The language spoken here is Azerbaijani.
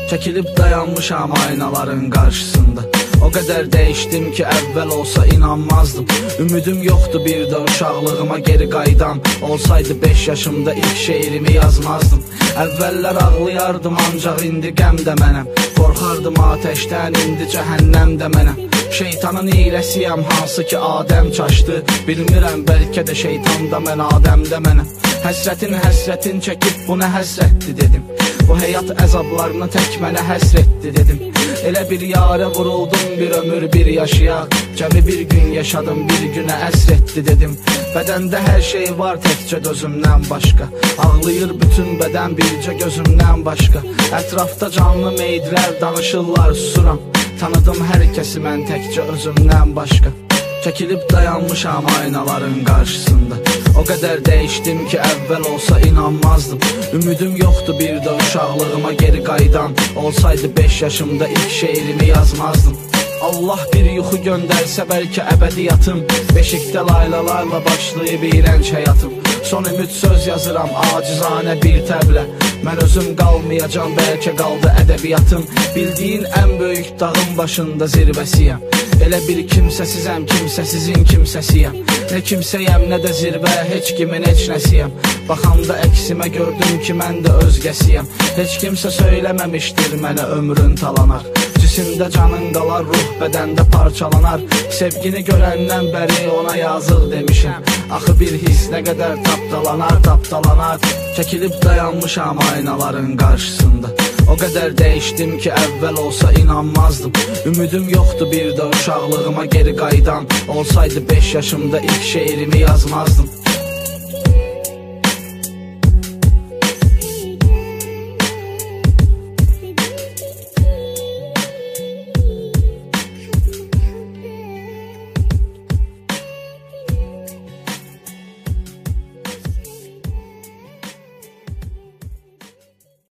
Çəkilib dayanmışam aynaların qarşısında. O qədər dəyişdim ki, əvvəl olsa inanmazdım. Ümidim yoxdur bir də uşaqlığıma geri qaydam. Olsaydı 5 yaşımda ilk şeirimi yazmazdım. Əvvəllər ağlayardım, ancaq indi qəm də mənəm. Qorxardım ateşdən, indi cəhənnəm də mənəm. Şeytanın hiləsiyəm, hansı ki Adəm çaşdı. Bilmirəm, bəlkə də şeytan da mən, Adəm də mənəm. Həsrətin çəkib bu nə həsrətdir dedim. Bu həyat əzablarını tək mənə həsrətdir dedim. Elə bir yarə vuruldum, bir ömür bir yaşayaq. Cəmi bir gün yaşadım, bir günə əsrətdir dedim. Bədəndə hər şey var təkcə gözümdən başqa. Ağlayır bütün bədən bircə gözümdən başqa. Ətrafda canlı meydlər danışırlar, susuram. Tanıdım hər kəsi mən təkcə özümdən başqa. Çəkilib dayanmışam aynaların qarşısında. O qədər dəyişdim ki, əvvəl olsa inanmazdım. Ümidim yoxdur bir də uşaqlığıma geri qaydam. Olsaydı 5 yaşımda ilk şeirimi yazmazdım. Allah bir yuxu göndərsə bəlkə əbədiyyatım. Beşikdə laylalarla başlayıb iyrənc həyatım. Son ümid söz yazıram acizanə bir təblə. Mən özüm qalmayacam, bəlkə qaldı ədəbiyyatım. Bildiyin ən böyük dağın başında zirvəsiyəm. Elə bir kimsəsizəm, kimsəsizin kimsəsiyəm. Nə kimsəyəm, nə də zirvə, heç kimin heç nəsiyəm. Baxanda əksimə gördüm ki, mən də özgəsiyəm. Heç kimsə söyləməmişdir mənə ömrün talanar. Cisimdə canın qalar, ruh bədəndə parçalanar. Sevgini görəndən bəri ona yazıq demişəm. Axı bir his nə qədər tapdalanar. Çəkilib dayanmışam aynaların qarşısında. O qədər dəyişdim ki, əvvəl olsa inanmazdım. Ümidim yoxdur bir də uşaqlığıma geri qaydam. Olsaydı 5 yaşımda ilk şeirimi yazmazdım.